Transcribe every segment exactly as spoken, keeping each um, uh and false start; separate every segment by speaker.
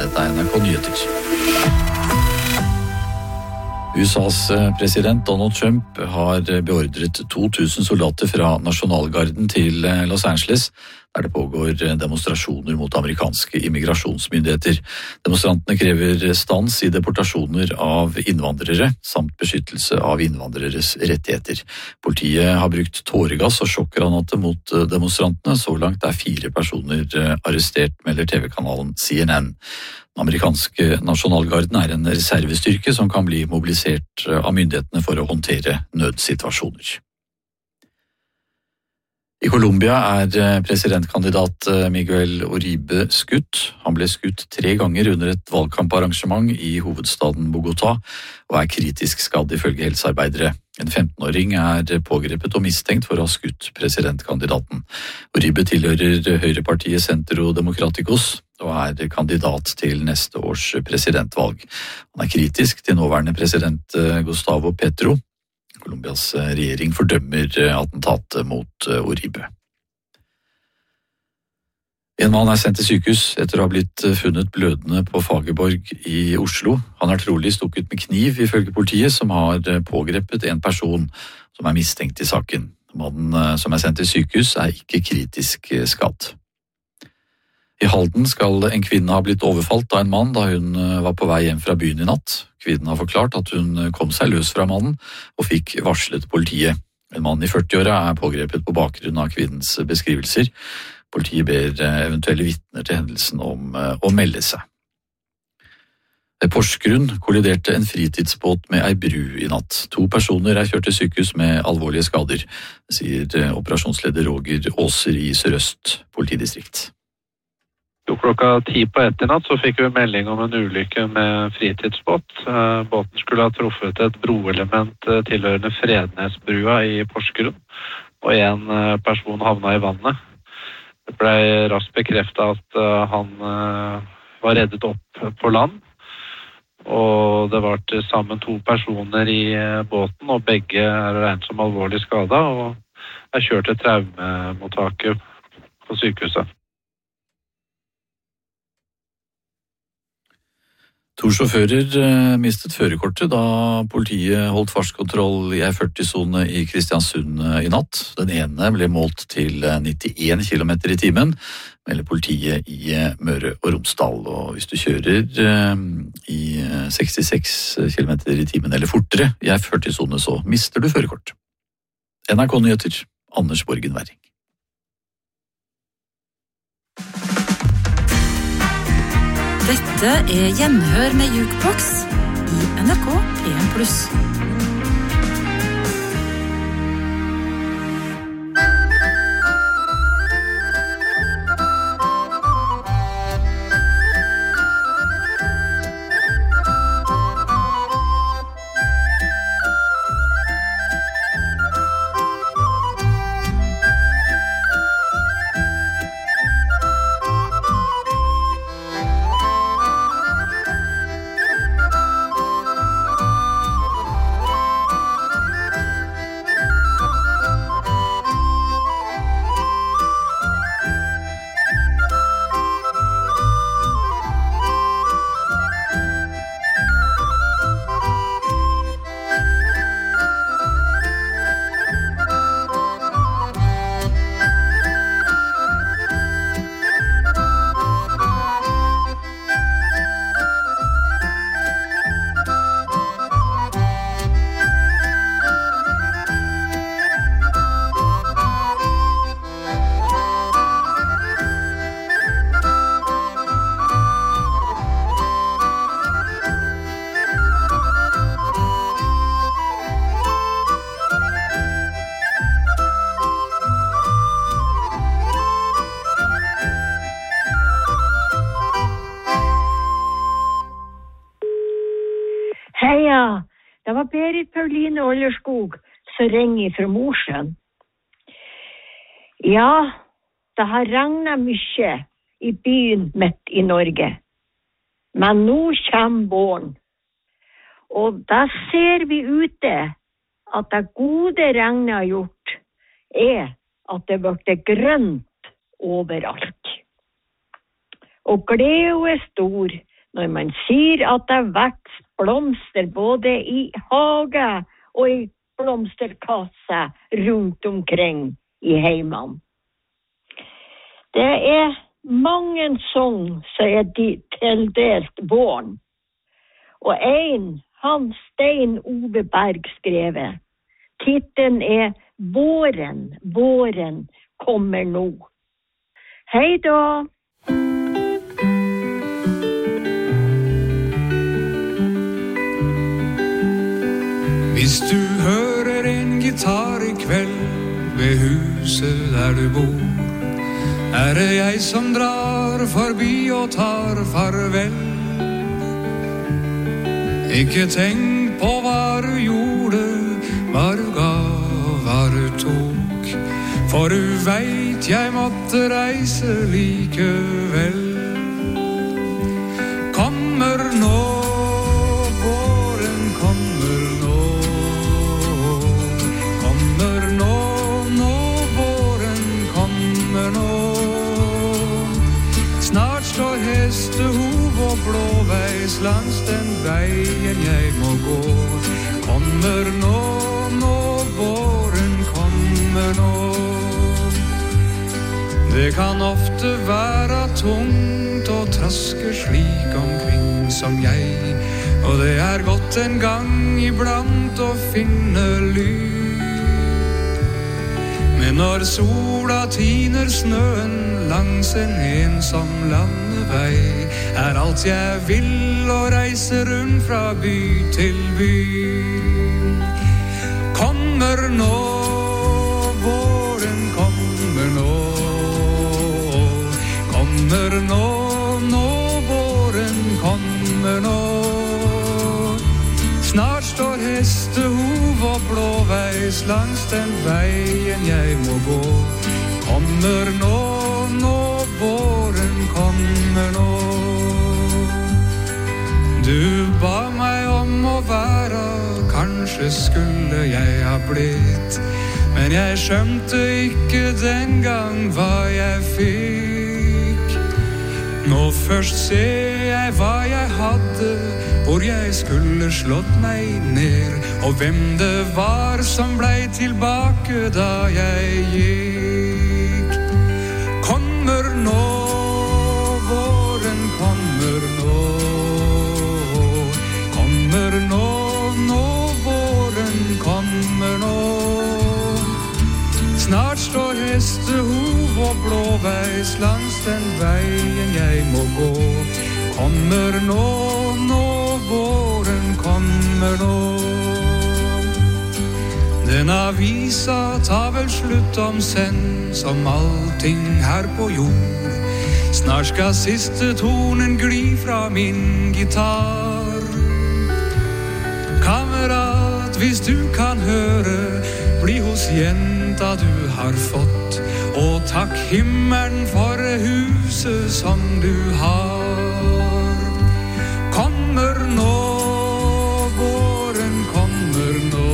Speaker 1: Dette er N R K Nyheter. U S A's president Donald Trump har beordret to tusen soldater fra nasjonalgarden til Los Angeles, der det pågår demonstrasjoner mot amerikanske immigrasjonsmyndigheter. Demonstrantene krever stans i deportasjoner av innvandrere, samt beskyttelse av innvandreres rettigheter. Politiet har brukt tåregass og sjokkgranater mot demonstrantene. Så langt er fire personer arrestert, melder T V-kanalen C N N. Den amerikanske nasjonalgarden er en reservestyrke som kan bli mobilisert av myndighetene for å håndtere nødsituasjoner. I Colombia er presidentkandidat Miguel Uribe skutt. Han ble skutt tre ganger under et valgkamparrangement i hovedstaden Bogotá og er kritisk skadd ifølge helsearbeidere. En femtenåring er pågrepet og mistenkt for å ha skutt presidentkandidaten. Uribe tilhører høyrepartiet Centro Democráticos og er kandidat til neste års presidentvalg. Han er kritisk til nåværende president Gustavo Petro. Colombias regjering fordømmer attentatet mot Uribe. En mann er sendt til sykehus etter å ha blitt funnet blødende på Fagerborg i Oslo. Han er trolig stukket med kniv, ifølge politiet, som har pågrepet en person som er mistenkt i saken. Mannen som er sendt til sykehus er ikke kritisk skadd. I Halden skal en kvinne ha blitt overfalt av en mann da hun var på vei hjem fra byen i natt. Kvinnen har forklart at hun kom seg løs fra mannen og fikk varslet politiet. En mann i førtiåra er pågrepet på bakgrunn av kvinnens beskrivelser. Politiet ber eventuelle vitner til hendelsen om å melde seg. I Porsgrunn kolliderte en fritidsbåt med ei bru i natt. To personer er kjørt til sykehus med alvorlige skader, sier operasjonsleder Roger Åser i Sør-Øst politidistrikt.
Speaker 2: Jo, klokka ti på etternatt så fikk vi melding om en ulykke med fritidsbåt. Båten skulle ha truffet et broelement tilhørende Frednesbrua i Porsgrunn, og en person havna i vannet. Det ble raskt bekreftet at han var reddet opp på land, og det var til sammen to personer i båten, og begge er regnet som alvorlig skadet, og er kjørt til traumemottaket på sykehuset.
Speaker 1: To sjåfører mistet førerkortet da politiet holdt fartskontroll i ei førti-sone i Kristiansund i natt. Den ene ble målt til nittien kilometer i timen, melder politiet i Møre og Romsdal. Og hvis du kjører i sekstiseks kilometer i timen eller fortere i ei førti-sone, så mister du førerkort. N R K Nyheter, Anders Borgen Werring.
Speaker 3: Dette er Gjenhør med Jukebox i N R K P en pluss.
Speaker 4: Heia, det var Berit Pauline Ollerskog som ringer fra Mosjøen. Ja, det har regnet mye i byen midt i Norge. Men nå kommer våren. Og da ser vi ute at det gode regnet har gjort er at det ble grønt overalt. Og gleden er stor når man sier at det vokser blomster både i hage og i blomsterkasse rundt omkring i heimen. Det er mange sång som er de- tildelt våren. Og en, han Stein Ove Berg skrevet. Titeln er Våren, våren kommer nå. Hei da!
Speaker 5: Hvis du hører en gitar i kveld ved huset der du bor, er det jeg som drar forbi og tar farvel. Ikke tenk på hva du gjorde, hva du ga, hva du tok, for du vet jeg måtte reise likevel. Kommer nå, våren kommer nå, kommer nå, nå våren kommer nå. Snart står hestehov og blåveis langs den veien jeg må gå. Kommer nå, nå våren kommer nå. Det kan ofte være tungt å traske slik omkring som jeg, og det er godt en gang iblant å finne ly. Men når sola tiner snøen langs en ensom landevei, er alt jeg vil å reise rundt fra by til by. Kommer nå, våren kommer nå, kommer nå, nå våren kommer nå. Snart står hestehov og blåveis langs den veien jeg må gå. Kommer nå, nå våren kommer nå. Du ba meg om å være, kanskje skulle jeg ha blitt, men jeg skjønte ikke den gang hva jeg fikk. Nå først ser jeg hva jeg hadde, hvor jeg skulle slått meg ned, og hvem det var som blei tilbake da jeg gikk. Kommer nå, våren kommer nå, kommer nå, nå våren kommer nå. Snart står hestehov og blåveis langs den veien jeg må gå. Kommer nå, nå våren kommer nå. Den avisa tar vel slutt om senn, som allting her på jord. Snart skal siste tonen gli fra min gitar. Kamerat, hvis du kan høre, bli hos jenta du har fått, og takk himmelen for huset som du har. Kommer nå, våren kommer nå,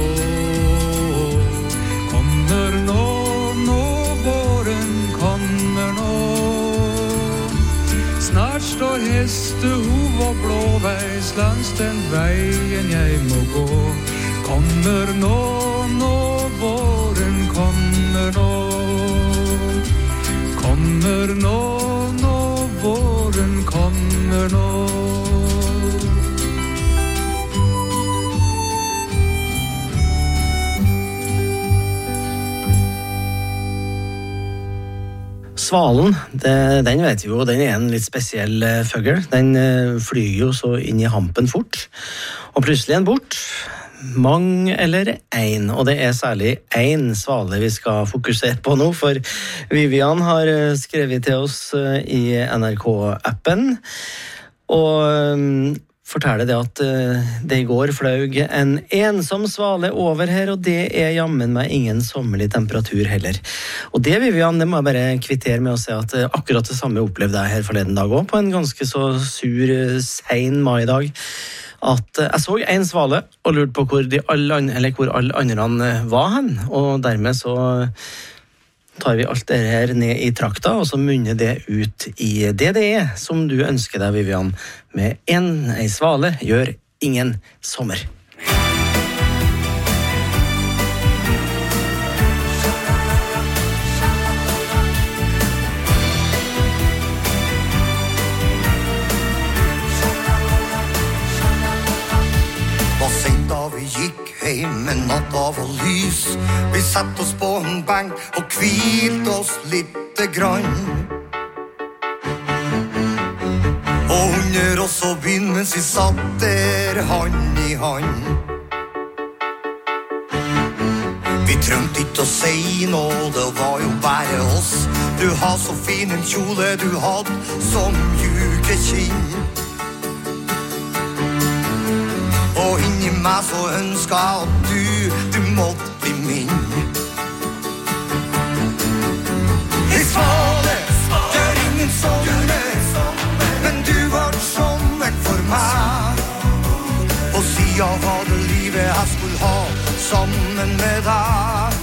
Speaker 5: kommer nå, nå våren kommer nå. Snart står hestehov og blåveis langs den veien jeg må gå. Kommer nå, nå våren kommer nå. Kommer nå, nå våren kommer nå.
Speaker 6: Svalen, det, den vet vi jo, den er en litt spesiell uh, føgl. Den uh, flyger jo så inn i hampen fort, og plutselig en bort. Mang eller ein, og det er særlig ein svale vi skal fokusere på nå, for Vivian har uh, skrevet til oss uh, i N R K-appen, og um, forteller det at uh, det i går fløg en ensom svale over her, og det er jammen meg ingen sommerlig temperatur heller. Og det, Vivian, det må jeg bare kvittere med å si at uh, akkurat det samme opplevde jeg her forleden dag også, på en ganske så sur, uh, sen maidag, at uh, jeg så en svale og lurte på hvor, de alle, eller hvor alle andre var hen, og dermed så tar vi alt det her ned i trakta, og så munner det ut i D D E, som du ønsker deg, Vivian, med en ei svale gjør ingen sommer.
Speaker 7: Men natta var lys. Vi satt oss på en bank og kvilt oss lite grann. Og under oss og byen mens vi satt der hand i hand. Vi trengte ikke å si noe, det var jo bare oss. Du har så fin en kjole, du hadde så mjuke kinn. Og inni meg så ønska at du, du måtte bli min. Hei svale, gjør ingen sommer, men du var sommeren for meg. Og siden var det livet jeg skulle ha sammen med deg.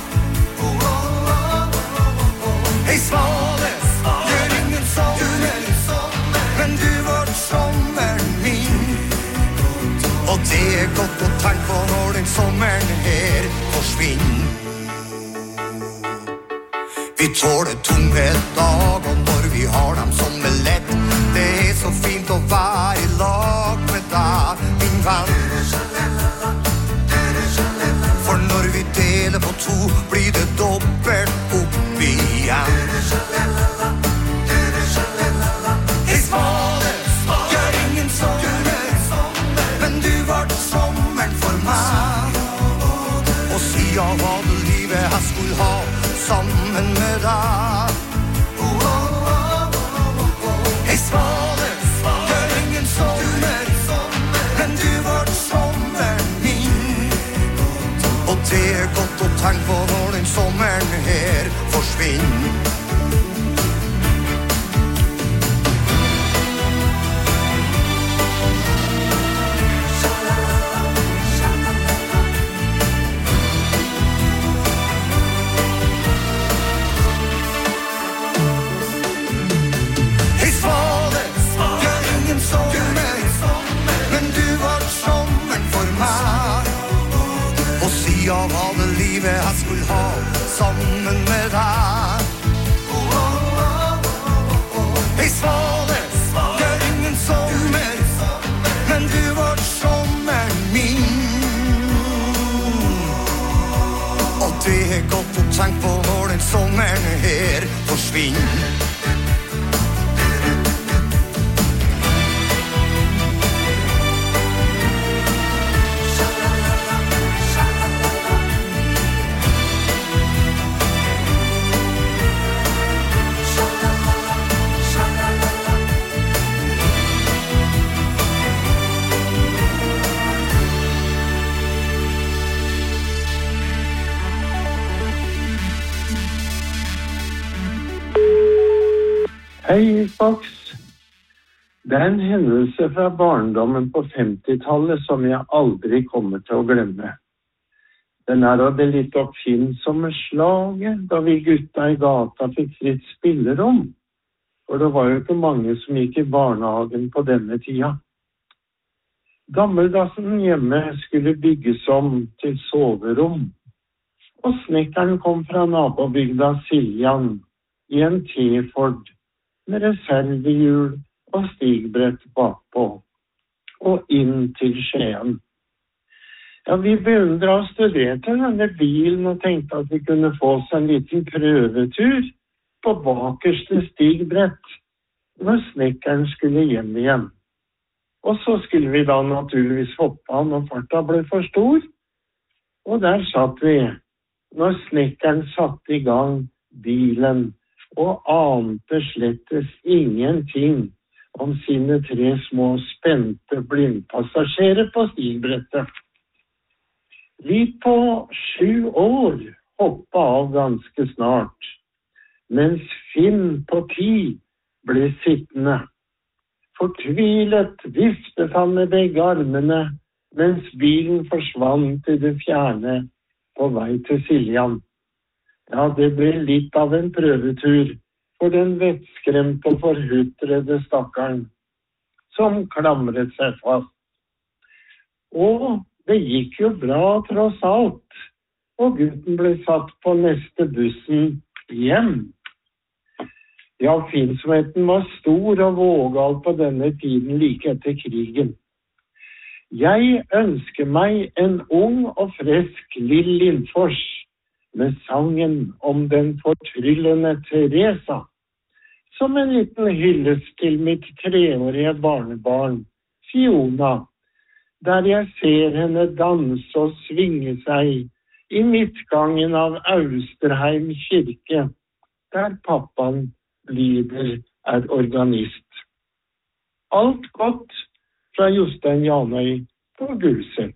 Speaker 7: Hei svale, gjør ingen sommer, men du var sommeren min. Og det er godt å tenke på når den sommeren her forsvinner. Vi tåler tunge dager når vi har dem som er lett. Det er så fint å være i lag med deg, min venn. For når vi deler på to, blir det dobbelt opp igjen. Hei svale, gjør ingen sommer, men du var sommeren for meg. Og siden var det livet jeg skulle ha sammen med deg. Hei svale, gjør ingen sommer, men du var sommeren min. Og det er godt å tenke på når den sommeren her forsvinner. Av alle livet jeg skulle ha sammen med deg. Hei svale, gjør ingen sommer, men du var sommeren min. Og det er godt å tenke på når den sommeren her forsvinner.
Speaker 8: Hei, Fox. Det er en hendelse fra barndommen på femtitallet som jeg aldri kommer til å glemme. Den er av det litt oppfinnsomme slaget da vi gutta i gata fikk fritt spillerom. For det var jo ikke mange som gikk i barnehagen på denne tida. Gammeldassen hjemme skulle bygges om til soverom. Og snekkeren kom fra nabobygda Siljan i en T-Ford med reservehjul og stigbrett bakpå, og inn til Skien. Ja, vi beundret og studerte denne bilen og tenkte at vi kunne få oss en liten prøvetur på bakerste stigbrett når snekkeren skulle hjem igjen. Og så skulle vi da naturligvis hoppe av når farta ble for stor, og der satt vi når snekkeren satte i gang bilen og ante slettes ingenting om sine tre små spente blindpassasjerer på stigbrettet. Vi på sju år hoppet av ganske snart, mens Finn på ti ble sittende. Fortvilet viftet han med begge armene, mens bilen forsvant i det fjerne på vei til Siljan. Ja, det ble litt av en prøvetur for den vettskremte og forhutrede stakkaren, som klamret seg fast. Og det gikk jo bra tross alt, og gutten ble satt på neste bussen hjem. Ja, finnsomheten var stor og vågal på denne tiden like etter krigen. Jeg ønsker meg en ung og frisk Lill Lindfors med sangen om den fortryllende Teresa, som en liten hyllest til mitt treårige barnebarn, Fiona, der jeg ser henne danse og svinge seg i midtgangen av Austerheim kirke, der pappaen lyder er organist. Alt godt fra Jostein Janøy på Gulset.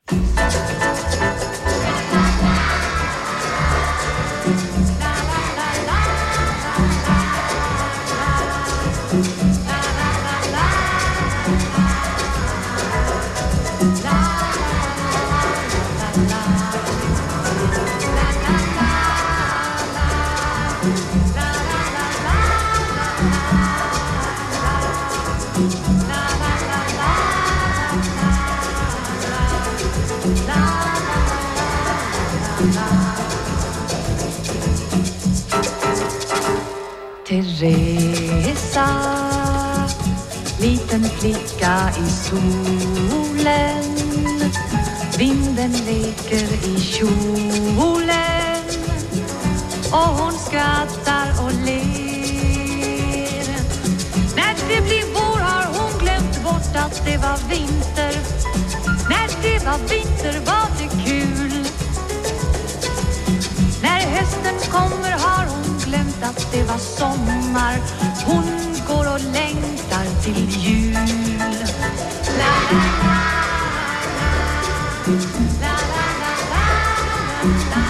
Speaker 9: Teresa, liten flicka i solen, vinden leker i kjolen, och hon skrattar och ler. När det blir vår har hon glömt bort att det var vinter. När det var vinter var det kul. När hösten kommer har hon glömt att det var sommar. Hon går och längtar till jul. La la la la la la la la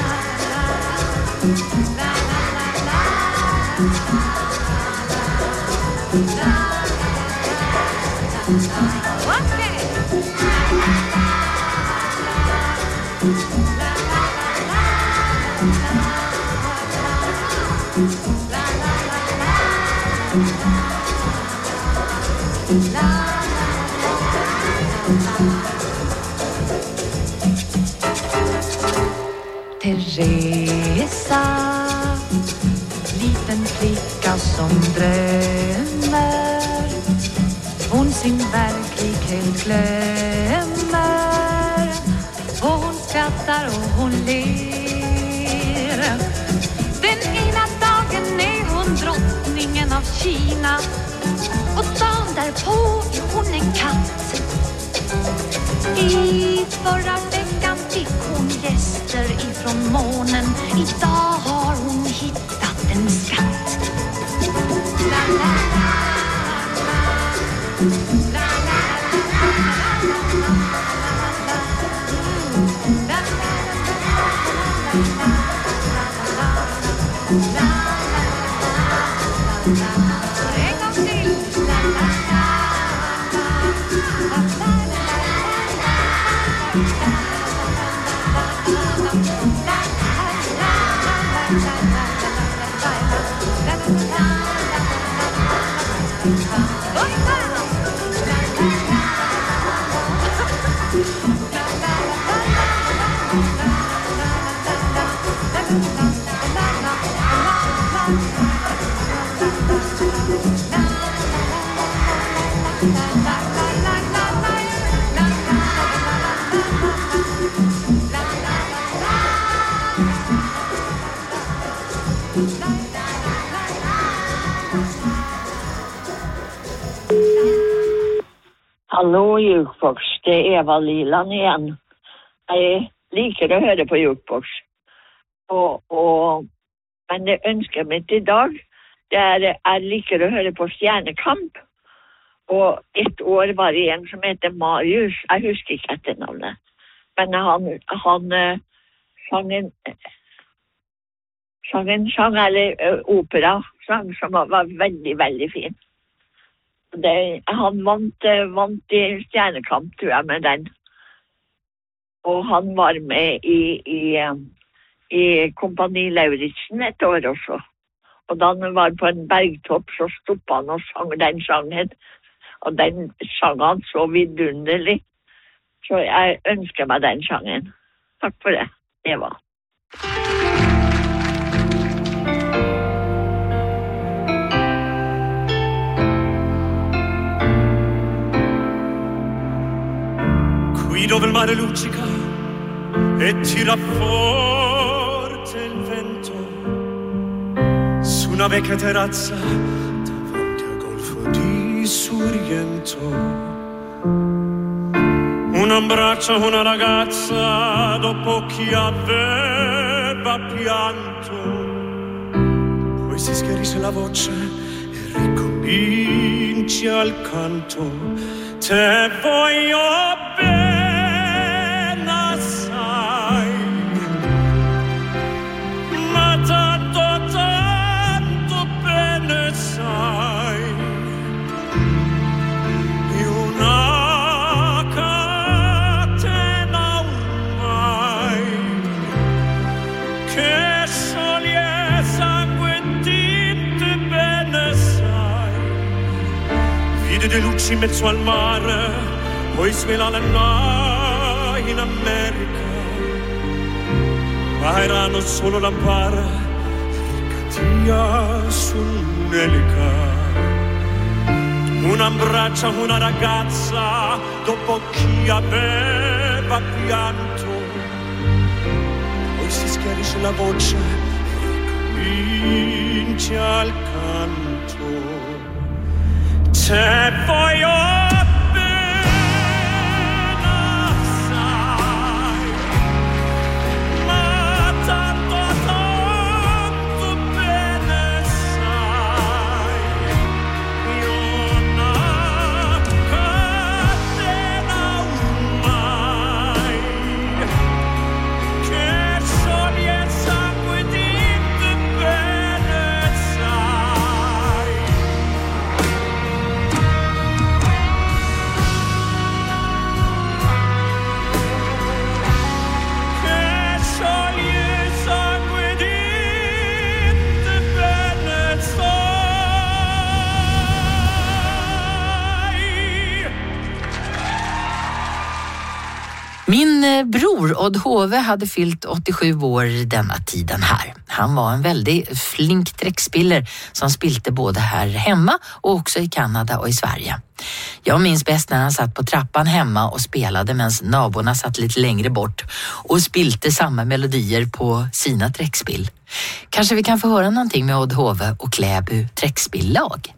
Speaker 9: la Teresa, liten flicka som drömmer, hon sin verklighet glömmer, och hon skrattar och hon ler. Den ena dagen är hon drottningen av Kina, och dagen därpå är hon en katt. I förra veckan fick hon gäster ifrån månen. Idag har hon hittat en skatt. La la la la la la en gång till. La la la
Speaker 4: Hallo, Jukebox. Det er Eva Liland igjen. Jeg liker å høre på Jukebox. Og, og, men det ønsker mitt i dag, det er jeg liker å høre på Stjernekamp. Og et år var det en som heter Marius. Jeg husker ikke etter navnet. Men han, han uh, sang en sang en sang, eller uh, opera, sang som var, var veldig, veldig fin. Det, han vant, vant i Stjernekamp, tror jeg, med den. Og han var med i, i, i Kompani Lauritsen et år også. Og da han var på en bergtopp, så stoppet han og sang den sangen. Og den sang han så vidunderlig. Så jeg ønsker meg den sangen. Takk for det, Eva.
Speaker 10: Qui dove il mare luccica e tira forte il vento su una vecchia terrazza davanti al golfo di Sorrento un abbraccio una ragazza dopo chi aveva pianto poi si schiarisce la voce e ricomincia il canto te voglio bene assai ma tanto tanto bene sai una catena ormai che scioglie sangue e tinte bene sai vide le luci in mezzo al mare poi svela la notte in America ma erano solo lampare ricatia su un'elica un abbraccio una ragazza dopo chi aveva pianto poi si schiarisce la voce e ricomincia il canto te voglio
Speaker 11: Min bror Odd Hove hade fyllt åttiosju år denna tiden här. Han var en väldigt flink träckspiller som spilte både här hemma och också i Kanada och i Sverige. Jag minns bäst när han satt på trappan hemma och spelade medan naborna satt lite längre bort och spilte samma melodier på sina träckspill. Kanske vi kan få höra någonting med Odd Hove och Kläby träckspillag.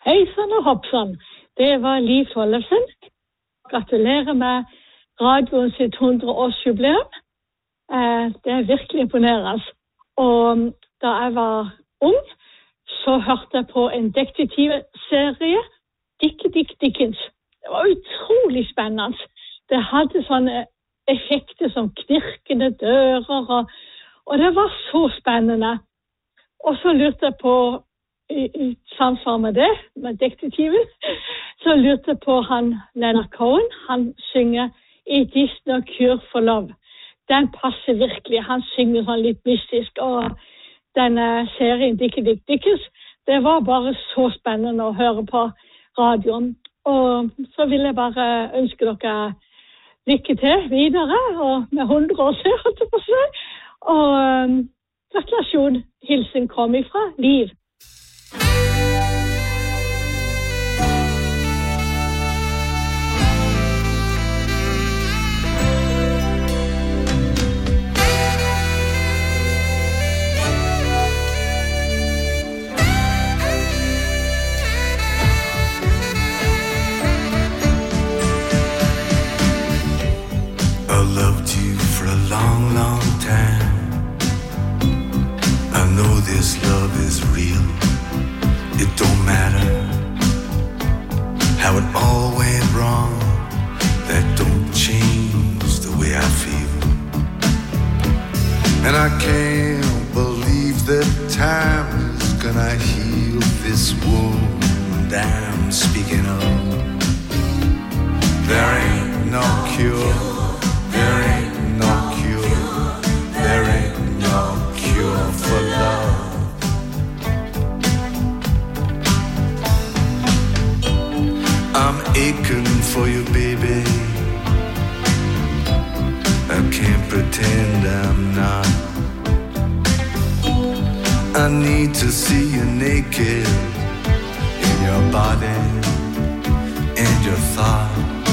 Speaker 12: Hejsan och hoppsan, det var Liv Tollefsen. Gratulerer med radioen sitt hundre-årsjubileum. Eh, det er virkelig imponerende. Og da jeg var ung, så hørte jeg på en detektivserie, Dick Dick Dickens. Det var utrolig spennende. Det hadde sånne effekter som knirkende dører, og, og det var så spennende. Og så lurte jeg på, i, i samsvar med det, med detektiven, så lurte jeg på han Leonard Cohen. Han synger It is no cure for love. Den passer virkelig. Han synger sånn litt mystisk, og denne serien Dick Dick Dickens, det var bare så spennende å høre på radioen. Og så vil jeg bare ønske dere lykke til videre, og med hundre år så holdt jeg på seg. Og um, gratulasjon, hilsen kom ifra Liv.
Speaker 7: Long, long time. I know this love is real. It don't matter how it all went wrong. That don't change the way I feel. And I can't believe that time is gonna heal this wound I'm speaking of. There ain't no cure. There ain't no cure, there ain't no cure for love. I'm aching for you, baby. I can't pretend I'm not. I need to see you naked in your body and your thought.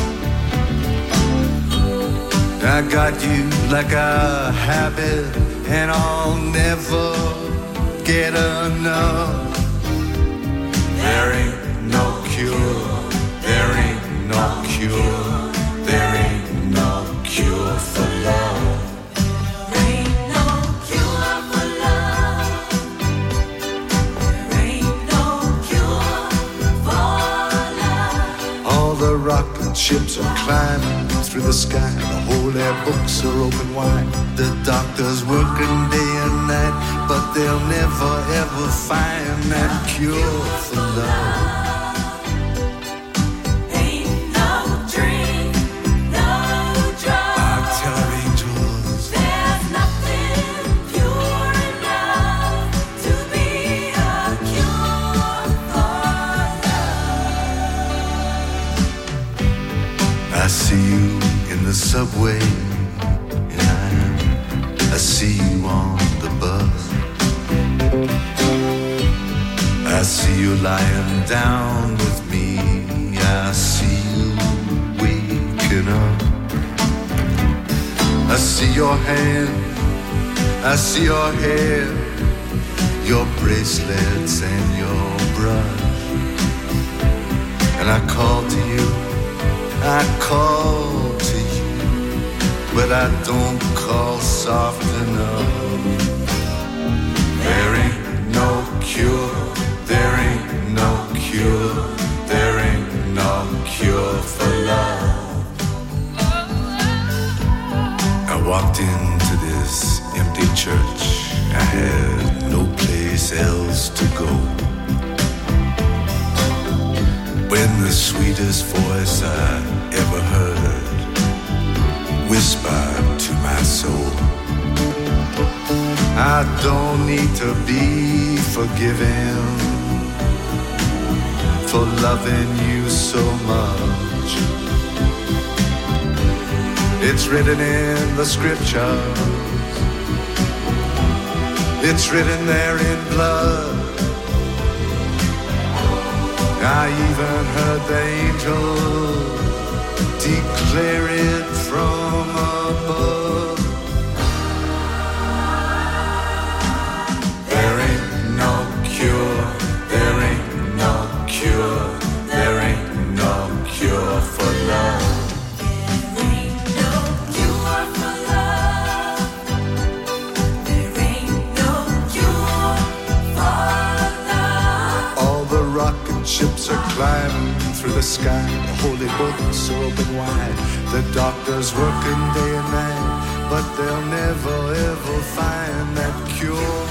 Speaker 7: I got you like a habit, and I'll never get enough. There ain't no cure, there ain't no cure, there ain't no cure for love. There ain't no cure for love. There ain't no cure for love. All the rocket ships are climbing through the sky, the whole air books are open wide. The doctors working day and night, but they'll never ever find that cure for love. Ain't no dream, no drug. I tell our angels, there's nothing pure enough to be a cure for love. I see you in the subway, and I see you on the bus. I see you lying down with me. I see you waking up. I see your hand, I see your hair, your bracelets and your brush. And I call to you, I call to you, but I don't call soft enough. There ain't no cure, there ain't no cure, there ain't no cure for love. I walked into this empty church, I had no place else to go. When the sweetest voice I ever heard whispered to my soul, I don't need to be forgiven for loving you so much. It's written in the scriptures, it's written there in blood. I even heard the angel declare it from above. There ain't no cure, there ain't no cure,
Speaker 13: Ships are climbing through the sky, the holy books are open wide. The doctors working day and night, but they'll never ever find that cure.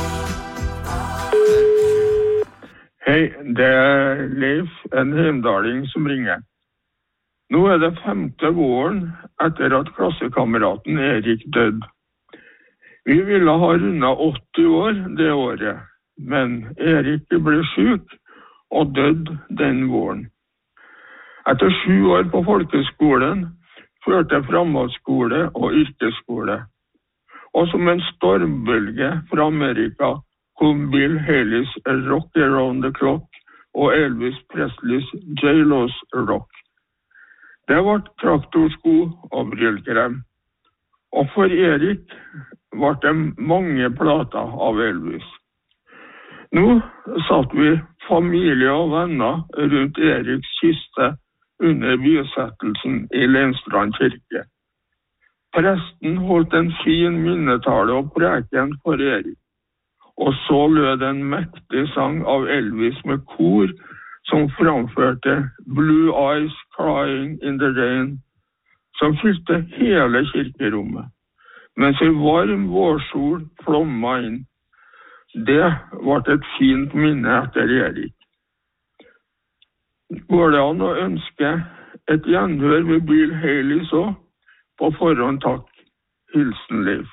Speaker 14: Hei, det er Leif, en heimdaling som ringer. Nå er det femte våren etter at klassekameraten Erik døde. Vi ville ha rundet åtti år det året, men Erik ble syk og døde den våren. Etter sju år på folkeskolen førte framhaldsskole og yrkesskole. Og som en stormbølge fra Amerika kom Bill Haleys Rock Around the Clock og Elvis Presleys J-Lo's Rock. Det var traktorsko og brillkrem. Og for Erik var det mange plater av Elvis. Nå satt vi familie og venner rundt Eriks kiste under bisettelsen i Leinstrand kirke. Presten holdt en fin minnetale og preken for Erik. Og så lød en mektig sang av Elvis med kor som framførte Blue Eyes Crying in the Rain, som fylte hele kirkerommet, mens en varm vårsol flomma inn. Det var et fint minne etter Erik. Går det an å ønske et gjenhør med Bill Haley så? På forhånd takk. Hilsen Leif.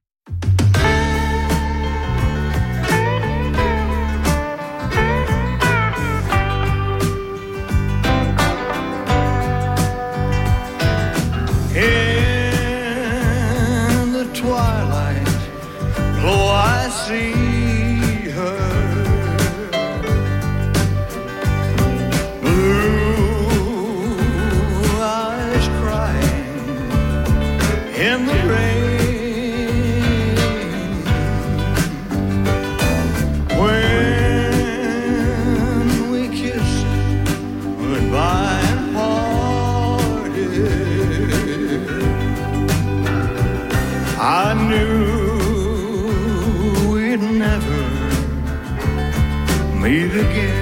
Speaker 13: In the twilight, oh I see in the rain. When we kissed goodbye and parted, I knew we'd never meet again.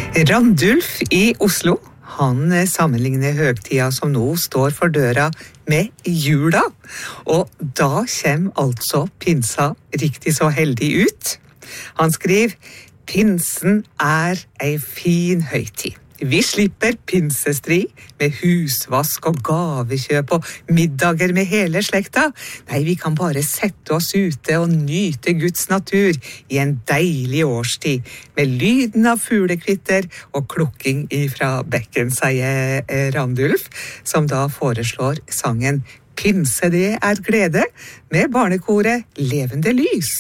Speaker 15: Randulf i Oslo, han sammenligner høgtida som nå står for døra med jula, og da kommer altså pinsa riktig så heldig ut. Han skriver, pinsen er ei fin høytid. Vi slipper pinsestrid med husvask og gavekjøp og middager med hele slekta. Nei, vi kan bare sette oss ute og nyte Guds natur i en deilig årstid, med lyden av fuglekvitter og klukking ifra bekken, sier Randulf, som da foreslår sangen Pinse det er glede, med barnekoret Levende Lys.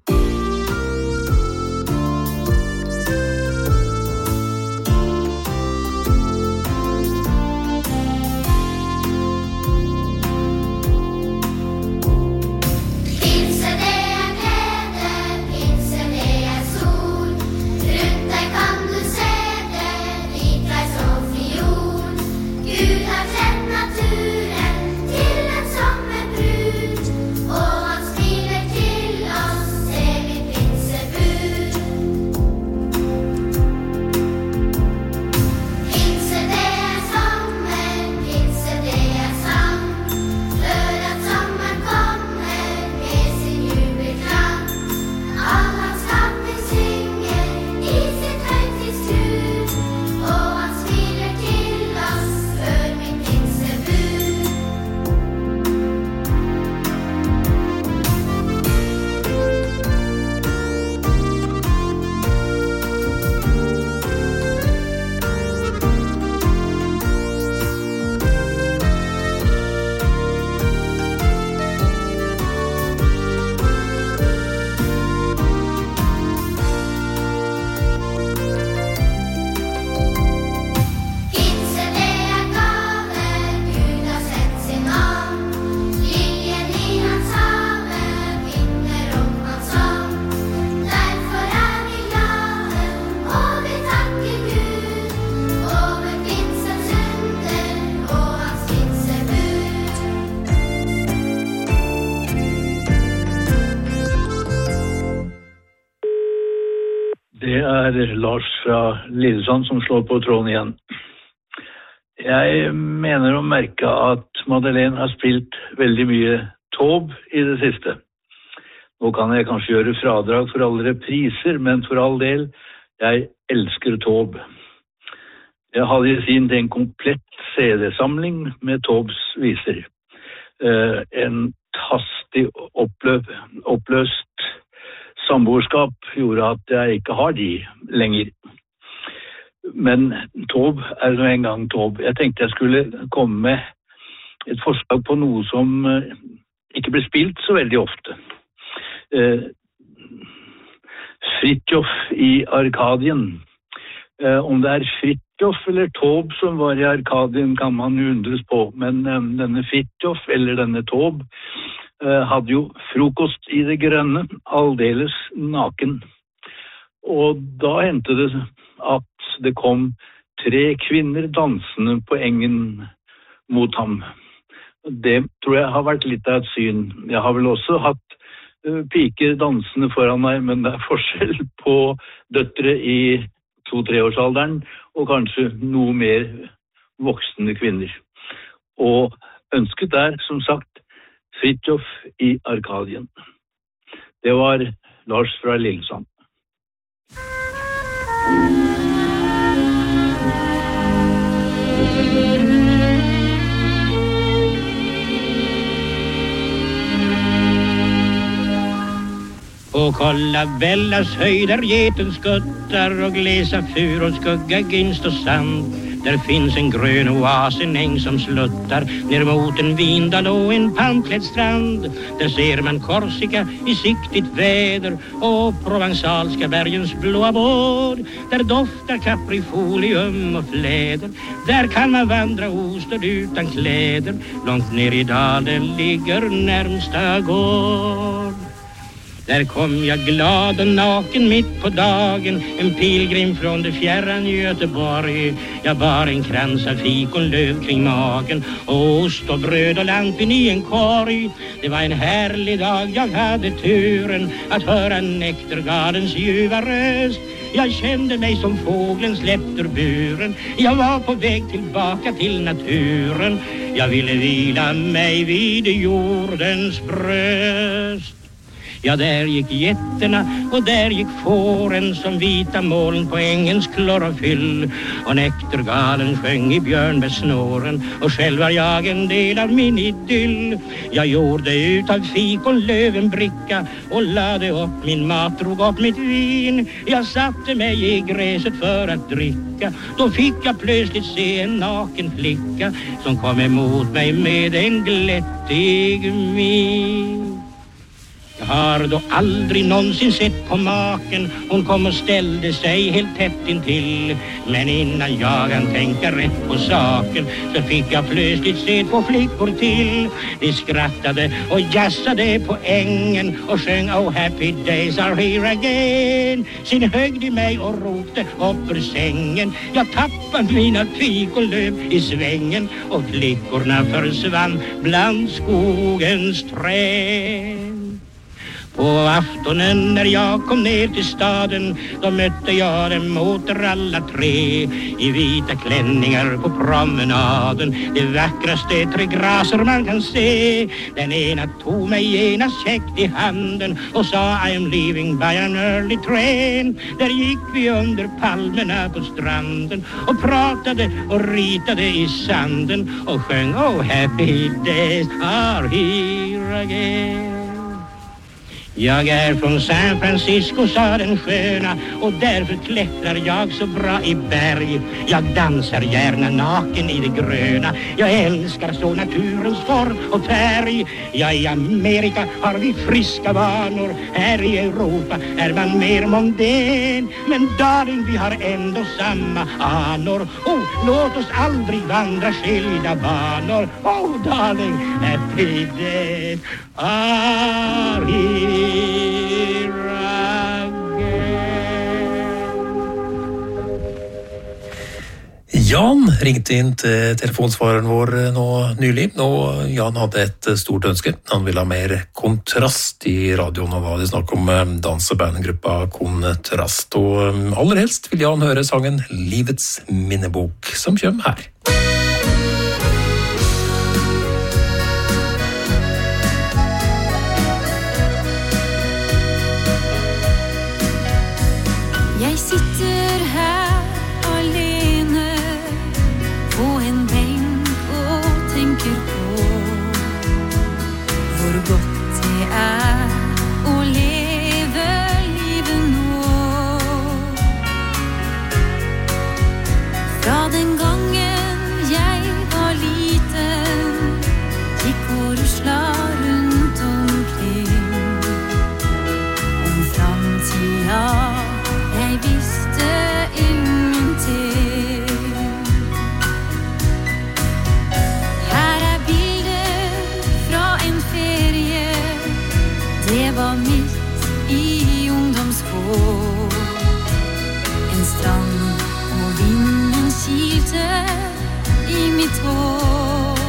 Speaker 16: Lars fra Lillesand som slår på tråden igjen. Jeg mener å merke at Madeleine har spilt veldig mye Taube i det siste. Nå kan jeg kanskje gjøre fradrag for alle repriser, men for all del, jeg elsker Taube. Jeg hadde i sin en komplett C D-samling med Taubes viser. Eh, en hastig oppløp, oppløst samboerskap gjorde at jeg ikke har de lenger. Men Taube er nå en gang Taube. Jeg tenkte jeg skulle komme med et forslag på noe som ikke blir spilt så veldig ofte. Eh, Fridtjof i Arkadien. Eh, om det er Fridtjof eller Taube som var i Arkadien kan man undres på, men eh, denne Fridtjof eller denne Taube hadde jo frokost i det grønne, aldeles naken. Og da hendte det at det kom tre kvinner dansende på engen mot ham. Det tror jeg har vært litt av et syn. Jeg har vel også hatt piker dansende foran meg, men det er forskjell på døtre i to-treårsalderen og kanskje noe mer voksne kvinner. Og ønsket er, som sagt, Fridtjof i Arkadien. Det var Lars fra Lillesand.
Speaker 17: Och kolla Bellas höjder, geten skuttar och glesa fur och skugga, ginst och sand. Där finns en grön oas, en äng som sluttar ner mot en vindal och en palmklädd strand. Där ser man Korsika i siktigt väder och provansalska bergens blåa båd. Där doftar kaprifolium och fläder. Där kan man vandra ostad utan kläder. Långt ner i dalen ligger närmsta gård. Där kom jag glad och naken mitt på dagen, en pilgrim från det fjärran Göteborg. Jag bar en krans av fikonlöv kring magen och ost och bröd och lampen i en korg. Det var en härlig dag, jag hade turen att höra Nektargardens ljuva röst. Jag kände mig som fågeln släppt ur buren. Jag var på väg tillbaka till naturen. Jag ville vila mig vid jordens bröst. Ja, där gick getterna och där gick fåren som vita moln på ängens klorofyll. Och näktergalen sjöng i björnbärsnåren och själv var jag en del av min idyll. Jag gjorde ut av fikonlöv en bricka och lade upp min mat, drog upp mitt vin. Jag satte mig i gräset för att dricka. Då fick jag plötsligt se en naken flicka som kom emot mig med en glättig min. Jag har då aldrig någonsin sett på maken. Hon kom och ställde sig helt tätt intill. Men innan jag kan tänka rätt på saken så fick jag plötsligt se två flickor till. De skrattade och jassade på ängen och sjöng Oh happy days are here again. Sin högg de mig och ropte upp ur sängen. Jag tappade mina fikonlöv i svängen och flickorna försvann bland skogens träd. På aftonen när jag kom ner till staden, då mötte jag dem åter alla tre i vita klänningar på promenaden. Det vackraste tre graser man kan se. Den ena tog mig genast käckt i handen och sa I am leaving by an early train. Där gick vi under palmerna på stranden och pratade och ritade i sanden och sjöng Oh happy days are here again. Jag är från San Francisco, sa den sköna, och därför klättrar jag så bra i berg. Jag dansar gärna naken i det gröna. Jag älskar så naturens form och färg. Ja, i Amerika har vi friska vanor. Här i Europa är man mer mondän. Men darling, vi har ändå samma anor. Oh, låt oss aldrig vandra skilda banor. Oh, darling, happy days are here.
Speaker 18: Jan ringte inn til telefonsvareren vår nå nylig, og Jan hadde et stort ønske. Han ville ha mer kontrast i radioen, og var det snakk om dansebandgruppa Kontrast. Og aller helst vil Jan høre sangen Livets minnebok, som kommer her.
Speaker 19: Jeg sitter her alene på en bänk og tenker på hvor godt det er å leve livet nå. Fra den gangen jeg var liten, gikk og rusla rundt omkring. Om framtida jeg visste ingenting. Her er bilder fra en ferie. Det var midt i ungdomsgård. En strand og vinden kilte i mitt hår.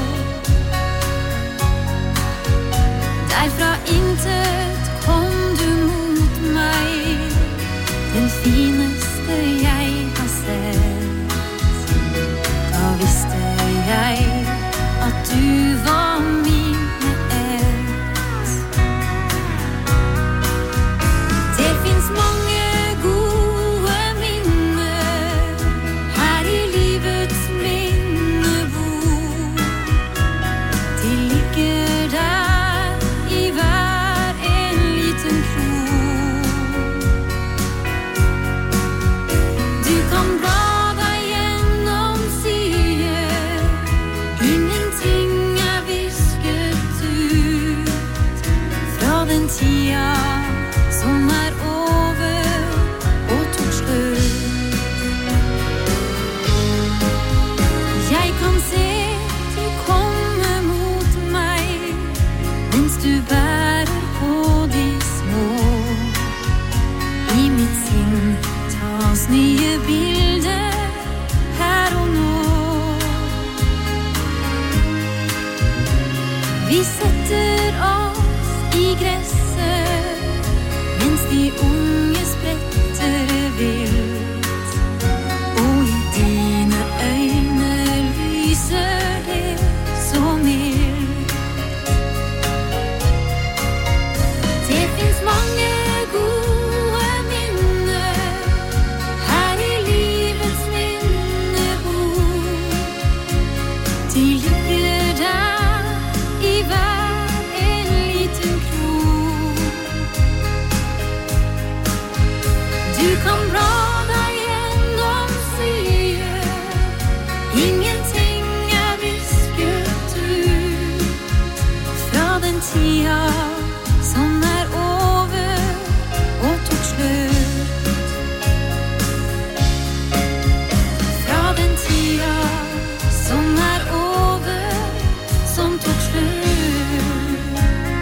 Speaker 19: Derfra intet kom du mot meg. Den fineste jeg har sett. Da visste jeg at du var min med ett. Det finns mange gode minner her i livets minnebok. De ligger der i hver en liten krok. Du kan bla deg gjennom sider. Ingenting er visket ut fra den tida som er over og tok slutt. Jeg kan se du komme mot meg mens du bærer på de små. I mitt sinn tas nye bilder her og nå. Vi setter oss i gresset mens de unge sprettere vil Du kan bra deg gjennom sier. Ingenting er visket ut fra den tida som er over og tok slutt. Fra den tida som er over, som tok slutt.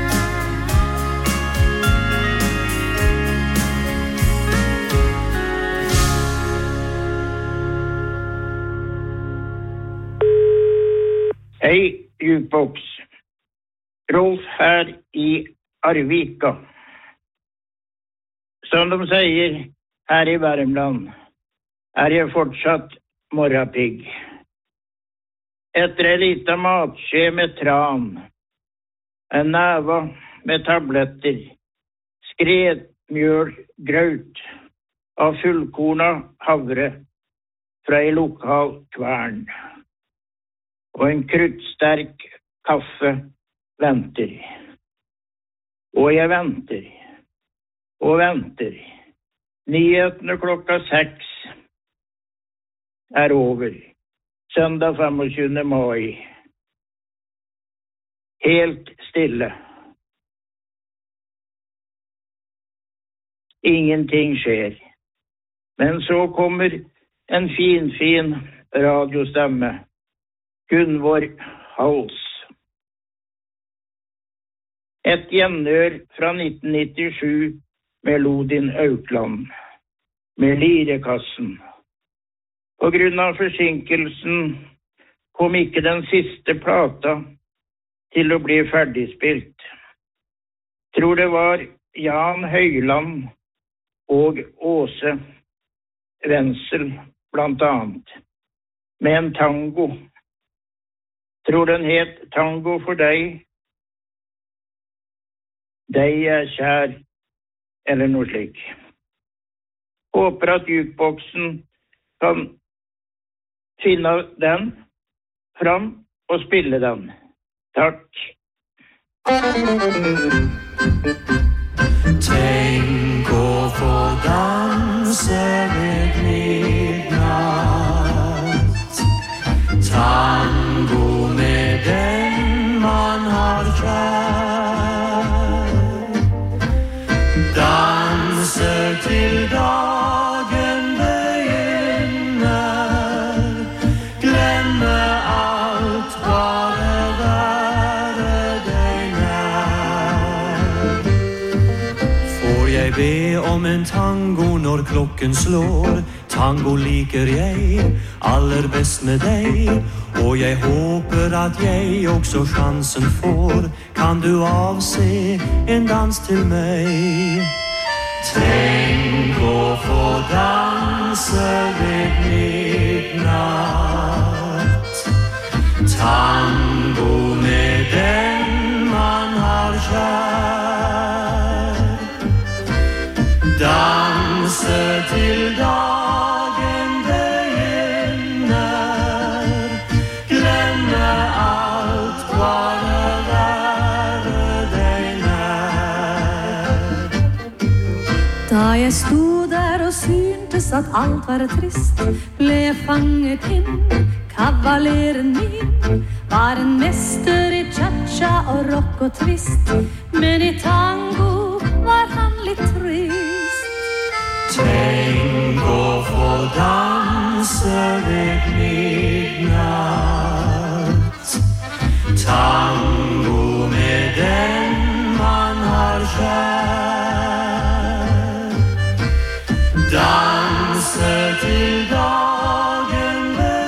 Speaker 20: Hei, Jukebox. Rolf her i Arvika. Som de sier her i Värmland, er jeg fortsatt morrapigg. Etter en liten matskje med tran, en næva med tabletter, skred, mjøl, grøt av fullkorna havre fra en lokal kvern, og en kruttsterk kaffe venter. Og jeg venter, og venter. Nyhetene klokka seks er over. Søndag femogtjuende mai. Helt stille. Ingenting skjer. Men så kommer en fin, fin radiostemme. Gunvor Hals. Et gjenhør fra nitten nittisju med Lodin Aukland, med Lirekassen. På grunn av forsinkelsen kom ikke den siste plata til å bli ferdigspilt. Tror det var Jan Høyland og Åse Wenzel blant annet, med en tango. Tror den het Tango for deg. Deg er kjær, eller noe slik. Håper at jukeboksen kan finne den fram og spille den. Takk.
Speaker 21: Tenk å få danse ved midnatt. Tango med den man har kjær. Danse til dagen begynner. Glemme alt, bare være deg nær. Får jeg be om en tango når klokken slår? Tango liker jeg aller best med deg, og jeg håper at jeg også sjansen får. Kan du avse en dans til meg? Tenk å få danse ved midnatt. Tango med den man har kjær. Danse til dagen begynner. Glemme alt, bare være deg nær.
Speaker 19: Da jeg sto der og syntes at alt var trist, ble jeg fanget inn. Kavaleren min var en mester i cha-cha og rock og twist, men i tango var han litt trist.
Speaker 21: Tenk å få danse ved midnatt. Tango med den man har kjær. Danse til dagen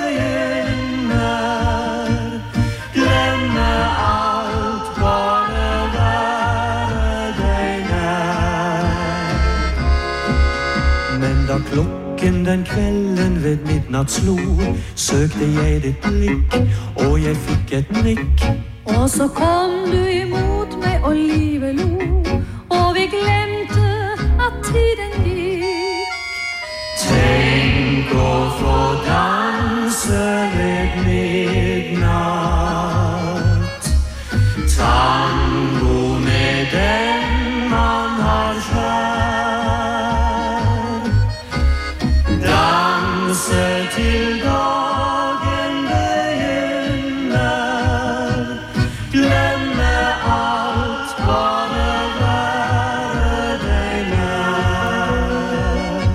Speaker 21: begynner. Glemme alt, bare være deg nær. Men da klokken den kvelden ved midnatt slo, søkte jeg ditt blikk, og jeg fikk et nikk.
Speaker 19: Og så kom du imot meg og livet lo, og vi glemte at tiden gikk.
Speaker 21: Tenk å få danse ved midnatt. Tango med den man har kjær. til dagen begynner. Glemme alt, bare være deg nær.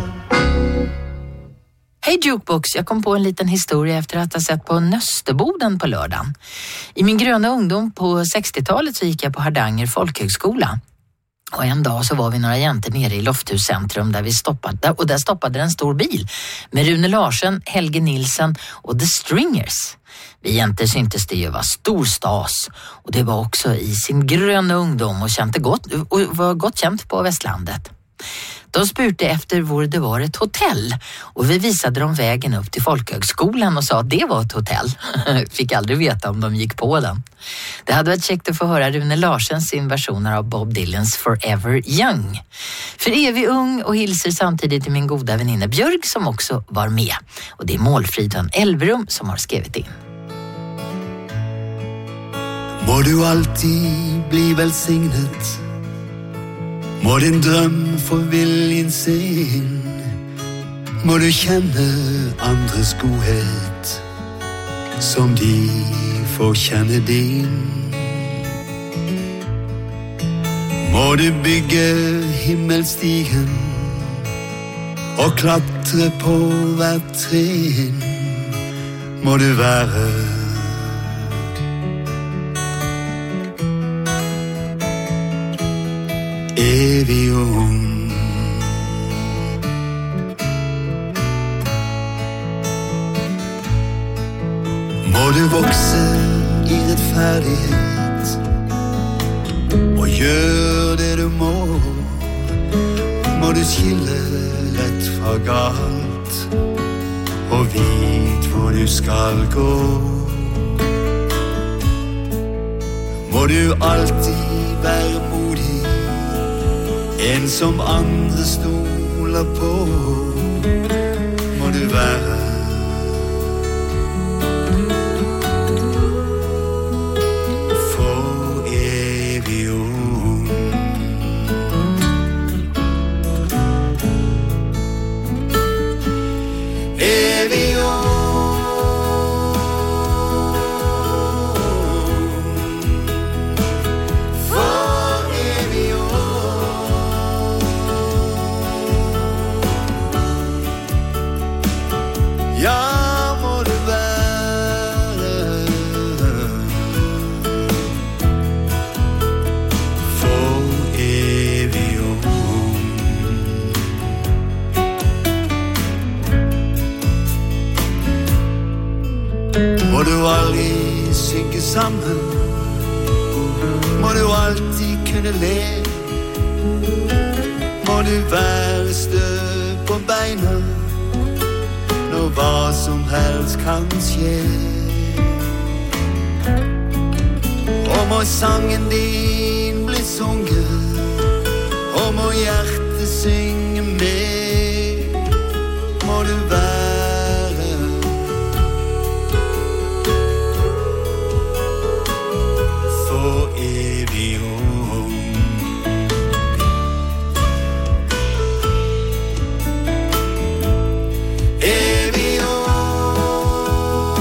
Speaker 11: Hej Jukebox, jag kom på en liten historia efter att ha sett på Nösterboden på lördagen. I min gröna ungdom på sextiotalet så gick jag på Hardanger folkhögskola. Och en dag så var vi några jäntor nere i Lofthuscentrum där vi stoppade, och där stoppade en stor bil med Rune Larsen, Helge Nilsson och The Stringers. Vi jäntor syntes det ju var stor stas, och det var också i sin gröna ungdom och, kände gott, och var gott känt på Västlandet. De spurte efter var det var ett hotell, och vi visade dem vägen upp till folkhögskolan och sa att det var ett hotell. Fick aldrig veta om de gick på den. Det hade varit käckt att få höra Rune Larsens inversioner av Bob Dylans Forever Young. För evig ung, och hilser samtidigt till min goda väninna Björg som också var med. Och det är Målfrid Elverum som har skrivit in.
Speaker 21: Må du alltid bli velsignet, må din drøm få viljen sin, må du kjenne andres godhet, som de får kjenne din. Må du bygge himmelstigen, og klatre på hvert trinn, må du være evig ung. Må du vokse i rettferdighet, og gjør det du må, må du skille rett fra galt, og vit hvor du skal gå. Må du alltid være modig, en som andre stoler på, må du være for evig ung. Evig ung. Må du aldri synke sammen, må du alltid kunne le, må du være støv på beina, når hva som helst kan skje. Og må sangen din bli sunget, og må hjertet synge med, må du være for evig ung. Evig ung.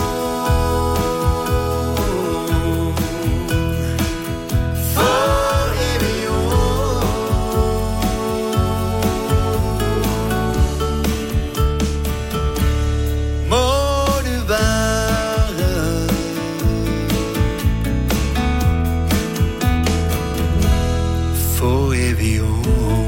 Speaker 21: For evig ung. Må du være for evig ung.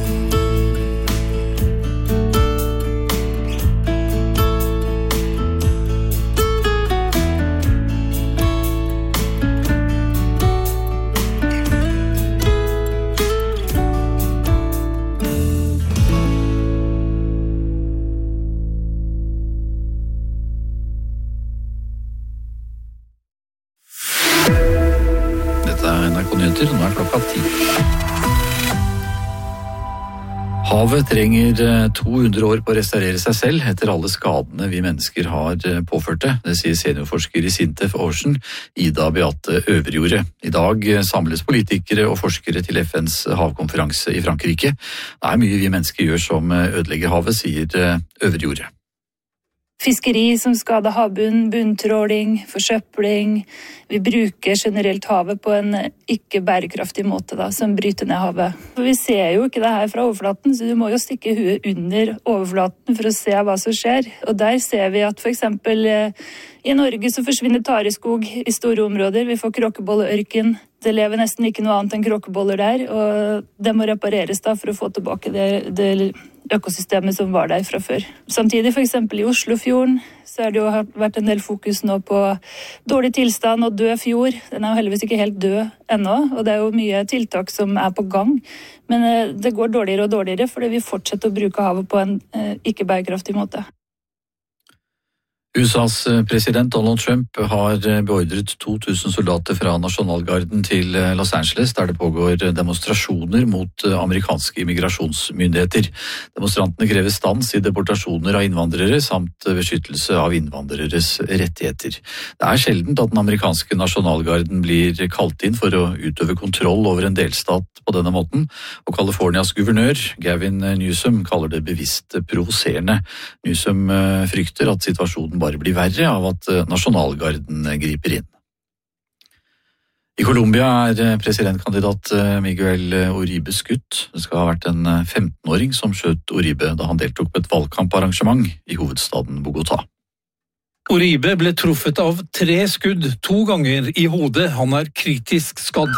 Speaker 1: Dette er N R K Nyheter, nå er klokka ti. Havet trenger to hundre år på å restaurere seg selv etter alle skadene vi mennesker har påført det. Det sier seniorforsker i Sintef Ocean, Ida Beate Øverjordet. I dag samles politikere og forskere til F N's havkonferanse i Frankrike. Det er mye vi mennesker gjør som ødelegger havet, sier Øverjordet.
Speaker 2: Fiskeri som skader havbunn, bunntråling, forsøpling. Vi bruker generelt havet på en ikke bærekraftig måte da, som bryter ned havet. For vi ser jo ikke det her fra overflaten, så du må jo stikke huet under overflaten for å se hva som skjer. Og der ser vi at for eksempel i Norge så forsvinner tareskog i store områder. Vi får kråkebolleørken. Det lever nesten ikke noe annet enn kråkeboller der, og det må repareres da for å få tilbake det, det økosystemet som var der fra før. Samtidig for eksempel i Oslofjorden så har det jo vært en del fokus nå på dårlig tilstand og død fjord. Den er jo heldigvis ikke helt død ennå, og det er jo mye tiltak som er på gang. Men det går dårligere og dårligere fordi vi fortsetter å bruke havet på en ikke bærekraftig måte.
Speaker 1: U S A's president Donald Trump har beordret to tusen soldater fra nasjonalgarden til Los Angeles, der det pågår demonstrasjoner mot amerikanske immigrasjonsmyndigheter. Demonstrantene krever stans i deportasjoner av innvandrere, samt beskyttelse av innvandreres rettigheter. Det er sjeldent at den amerikanske nasjonalgarden blir kalt inn for å utøve kontroll over en delstat på denne måten, og Californias guvernør, Gavin Newsom, kaller det bevisst provoserende. Newsom frykter at situasjonen bare blir verre av at nasjonalgarden griper inn. I Colombia er presidentkandidat Miguel Uribe skutt. Det skal ha vært en femten-åring som skjøt Uribe da han deltok på et valgkamparrangement i hovedstaden Bogotá.
Speaker 18: Uribe ble truffet av tre skudd to ganger i hodet. Han er kritisk skadd.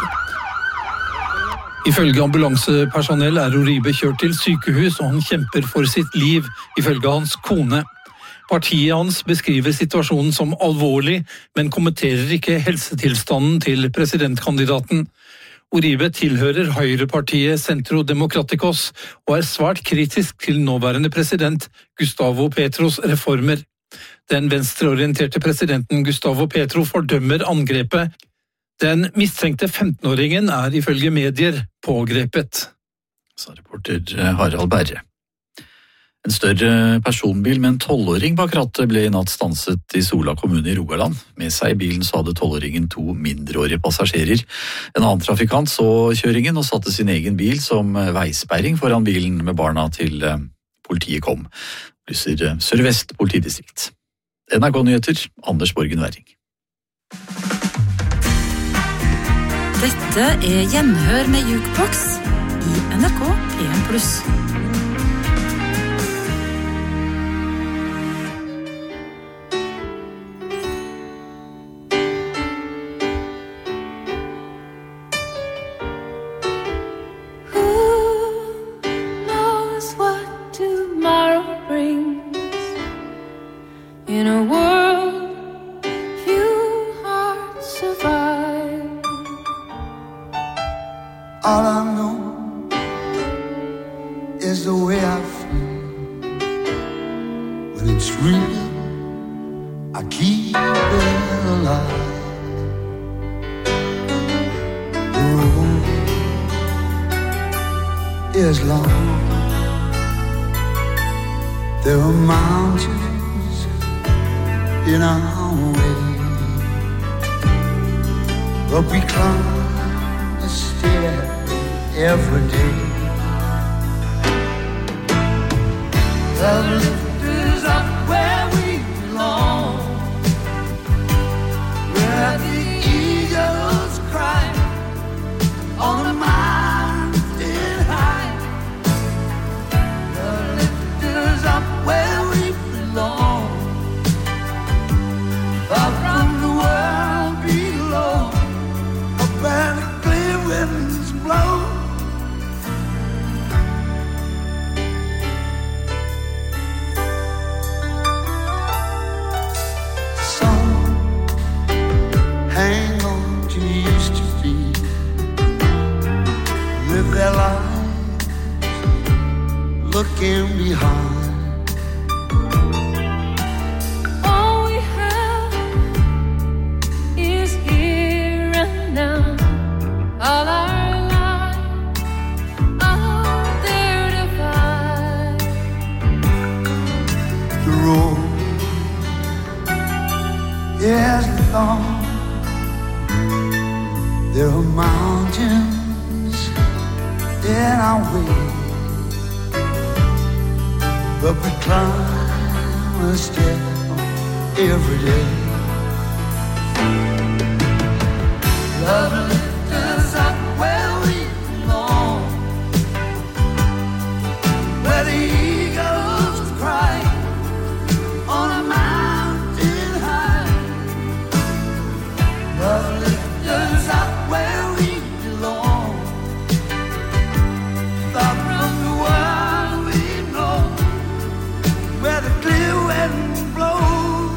Speaker 18: Ifølge ambulansepersonell er Uribe kjørt til sykehus, og han kjemper for sitt liv, ifølge hans kone. Partiet hans beskriver situasjonen som alvorlig, men kommenterer ikke helsetilstanden til presidentkandidaten. Uribe tilhører høyrepartiet Centro Democráticos og er svært kritisk til nåværende president Gustavo Petros reformer. Den venstreorienterte presidenten Gustavo Petro fordømmer angrepet. Den mistenkte femten-åringen er ifølge medier pågrepet.
Speaker 1: Sa reporter Harald Berre. En større personbil med en tolvåring bak rattet ble i natt stanset i Sola kommune i Rogaland. Med seg i bilen så hadde tolvåringen to mindreårige passasjerer. En annen trafikant så kjøringen og satte sin egen bil som veisperring foran bilen med barna til politiet kom. Plusser Sør-Vest politidistrikt. N R K-nyheter, Anders Borgen Werring.
Speaker 3: Dette er Gjenhør med Jukebox i N R K P en pluss.
Speaker 19: In a world few hearts survive.
Speaker 7: All I know is the way I feel. When it's real, I keep it alive. The road is long. There are mountains in our way, but we climb a stair every day. The lift is up where we belong, where the eagles cry on a mountain high. The lift is up where we belong, far from the world below, up where the clear winds blow. Some hang on to used to be, live their lives looking behind.
Speaker 19: All our lives are there to find.
Speaker 7: The road is long. There are mountains in our way, but we climb
Speaker 21: honest yet every day. Love lifts us up where we belong, where the eagles cry on a mountain high. Love lifts us up where we belong, far from the world we know, where the clear wind blows.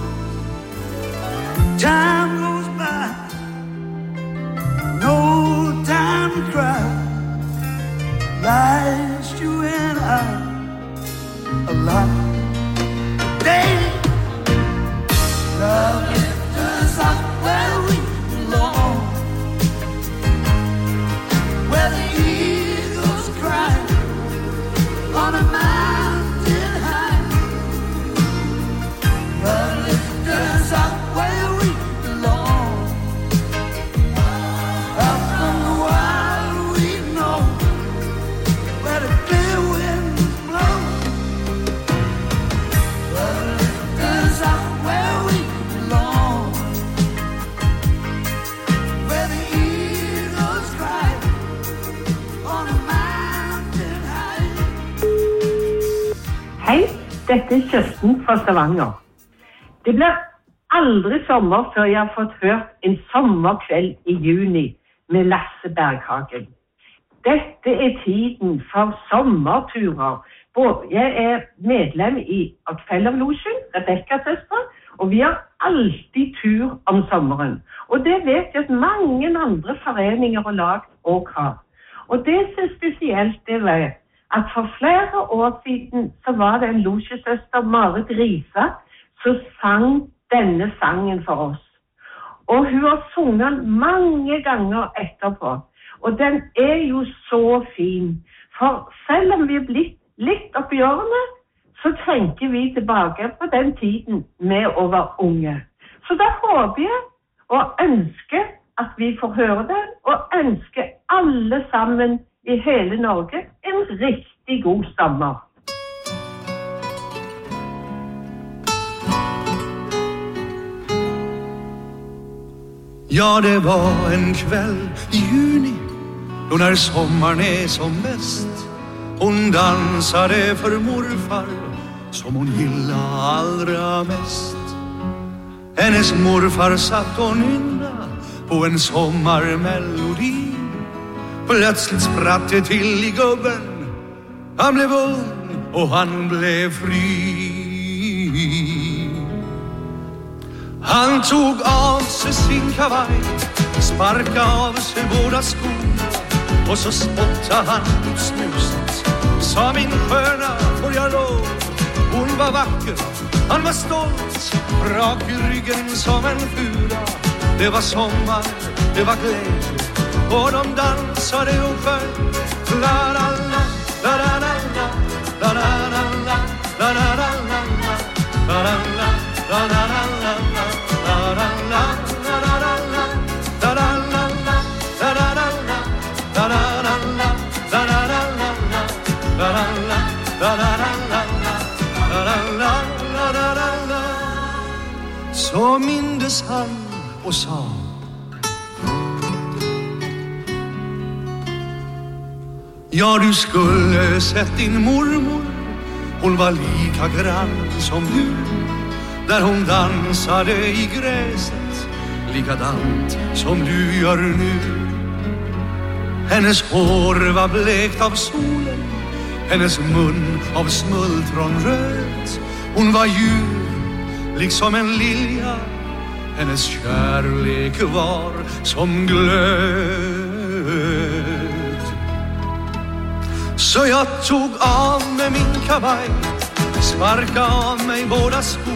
Speaker 21: Time goes by, no time to cry. Life's you and I alive. Day, love lifts us up where we belong, where the eagles cry on a mountain high. Love lifts us up where we belong, up from the wild we know, where the clear winds blow. Love lifts us up where we belong, where the eagles cry on a mountain high.
Speaker 5: Hei, dette er Kirsten fra Stavanger. Det blir aldri sommer før jeg har fått hørt en sommerkveld i juni med Lasse Berghagen. Dette er tiden for sommerturer. Både- Jeg er medlem i Akfellerlosjen, Rebekkas søster, og vi har alltid tur om sommeren. Og det vet jeg at mange andre foreninger og lag også har. Og det som er spesielt, det var at for flere år siden så var det en losjesøster, Marit Risa, som sang denne sangen for oss. Og hun har sunget den mange ganger etterpå. Og den er jo så fin. For selv om vi er blitt litt oppi årene, så tenker vi tilbake på den tiden med å være unge. Så da håper jeg og ønsker at vi får høre den, og ønsker alle sammen i hele Norge en riktig god sommer.
Speaker 7: Ja, det var en kväll i juni, då när sommaren är som bäst. Hon dansade för morfar, som hon gillade allra mest. Hennes morfar satt och nynna på en sommarmelodi. Plötsligt spratt det till i gubben. Han blev ung och han blev fri. Han tog av sig sin kavaj, sparkade av sig båda skorna, och så spottade han ut snuset. Sa min sköna, får jag lov? Hon var vacker, han var stolt, rak i ryggen som en fura. Det var sommar, det var glädje, och de dansade och sjöng. La la la, la la la la, la la la la, la la la la, la la la, la la la la, la la la, la la la la, la la la la, la la la la, la la la la, la la la la, la la la, la la la la, la la la, la la la la. Så mindes han och sa: ja, du skulle sett din mormor. Hon var lika grann som du, där hon dansade i gräset, likadant som du gör nu. Hennes hår var blekt av solen, hennes mun av smultronröt. Hon var ljuv, liksom en lilja, hennes kärlek var som glöd. Så jag tog av mig min kavaj, sparkade av mig båda skor,